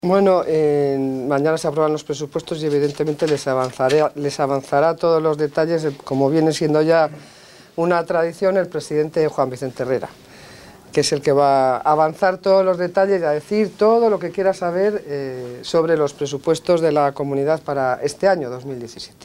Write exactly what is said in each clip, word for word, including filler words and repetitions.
Bueno, eh, mañana se aprueban los presupuestos y evidentemente les, avanzaré, les avanzará todos los detalles, como viene siendo ya una tradición, el presidente Juan Vicente Herrera, que es el que va a avanzar todos los detalles y a decir todo lo que quiera saber eh, sobre los presupuestos de la comunidad para este año dos mil diecisiete.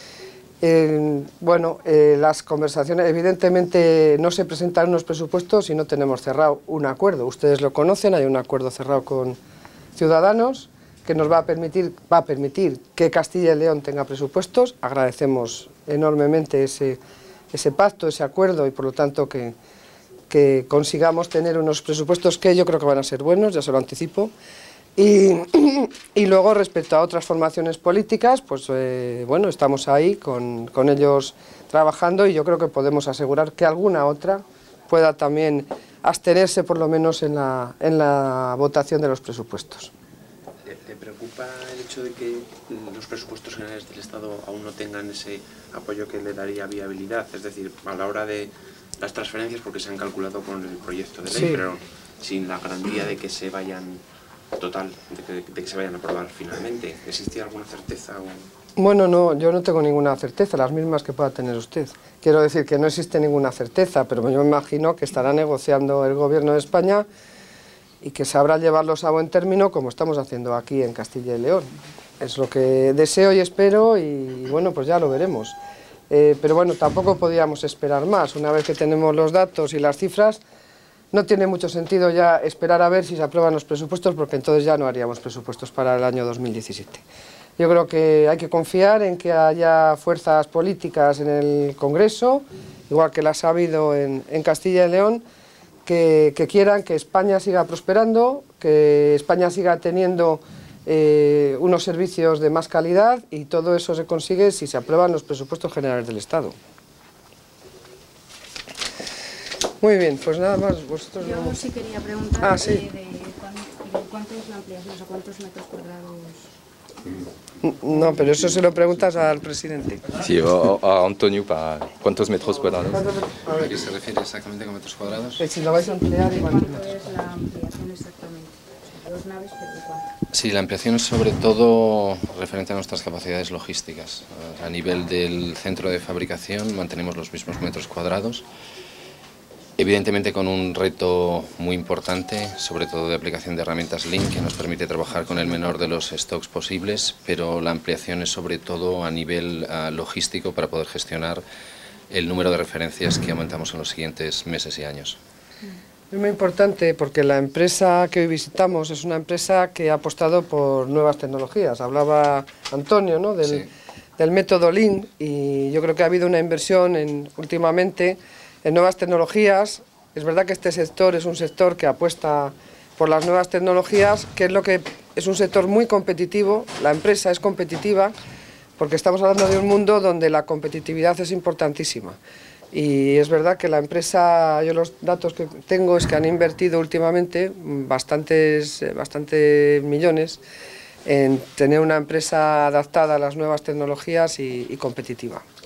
Eh, bueno, eh, las conversaciones, evidentemente no se presentan unos presupuestos si no tenemos cerrado un acuerdo. Ustedes lo conocen, hay un acuerdo cerrado con Ciudadanos que nos va a permitir, va a permitir que Castilla y León tenga presupuestos. Agradecemos enormemente ese, ese pacto, ese acuerdo y por lo tanto que, que consigamos tener unos presupuestos que yo creo que van a ser buenos, ya se lo anticipo. Y, y luego respecto a otras formaciones políticas, pues eh, bueno, estamos ahí con, con ellos trabajando y yo creo que podemos asegurar que alguna otra pueda también abstenerse por lo menos en la, en la votación de los presupuestos. ¿Le, le preocupa el hecho de que los presupuestos generales del Estado aún no tengan ese apoyo que le daría viabilidad? Es decir, a la hora de las transferencias, porque se han calculado con el proyecto de ley, sí, pero sin la garantía de que se vayan, total, de que, de que se vayan a aprobar finalmente. ¿Existe alguna certeza? O... Bueno, no, yo no tengo ninguna certeza, las mismas que pueda tener usted. Quiero decir que no existe ninguna certeza, pero yo me imagino que estará negociando el Gobierno de España y que sabrá llevarlos a buen término como estamos haciendo aquí en Castilla y León. Es lo que deseo y espero y bueno, pues ya lo veremos. Eh, pero bueno, tampoco podíamos esperar más. Una vez que tenemos los datos y las cifras, no tiene mucho sentido ya esperar a ver si se aprueban los presupuestos, porque entonces ya no haríamos presupuestos para el año dos mil diecisiete. Yo creo que hay que confiar en que haya fuerzas políticas en el Congreso, igual que las ha habido en, en Castilla y León, que, que quieran que España siga prosperando, que España siga teniendo eh, unos servicios de más calidad, y todo eso se consigue si se aprueban los presupuestos generales del Estado. Muy bien, pues nada más. Vosotros Yo no... sí quería preguntar ah, sí. de, de, cuán, de cuánto es la ampliación, o sea, cuántos metros cuadrados... No, pero eso se lo preguntas al presidente. Sí, o a Antonio para cuántos metros cuadrados. ¿A qué se refiere exactamente con metros cuadrados? Si lo vais a ampliar, igual. ¿Cuánto es la ampliación exactamente? O sea, dos naves, pero ¿cuánto? Sí, la ampliación es sobre todo referente a nuestras capacidades logísticas. A nivel del centro de fabricación mantenemos los mismos metros cuadrados. Evidentemente con un reto muy importante, sobre todo de aplicación de herramientas Lean, que nos permite trabajar con el menor de los stocks posibles, pero la ampliación es sobre todo a nivel uh, logístico para poder gestionar el número de referencias que aumentamos en los siguientes meses y años. Es muy importante porque la empresa que hoy visitamos es una empresa que ha apostado por nuevas tecnologías. Hablaba Antonio, ¿no?, del, sí. del método Lean, y yo creo que ha habido una inversión en, últimamente en nuevas tecnologías. Es verdad que este sector es un sector que apuesta por las nuevas tecnologías, que es lo que es un sector muy competitivo. La empresa es competitiva porque estamos hablando de un mundo donde la competitividad es importantísima. Y es verdad que la empresa, yo los datos que tengo es que han invertido últimamente bastantes, bastantes millones en tener una empresa adaptada a las nuevas tecnologías y, y competitiva.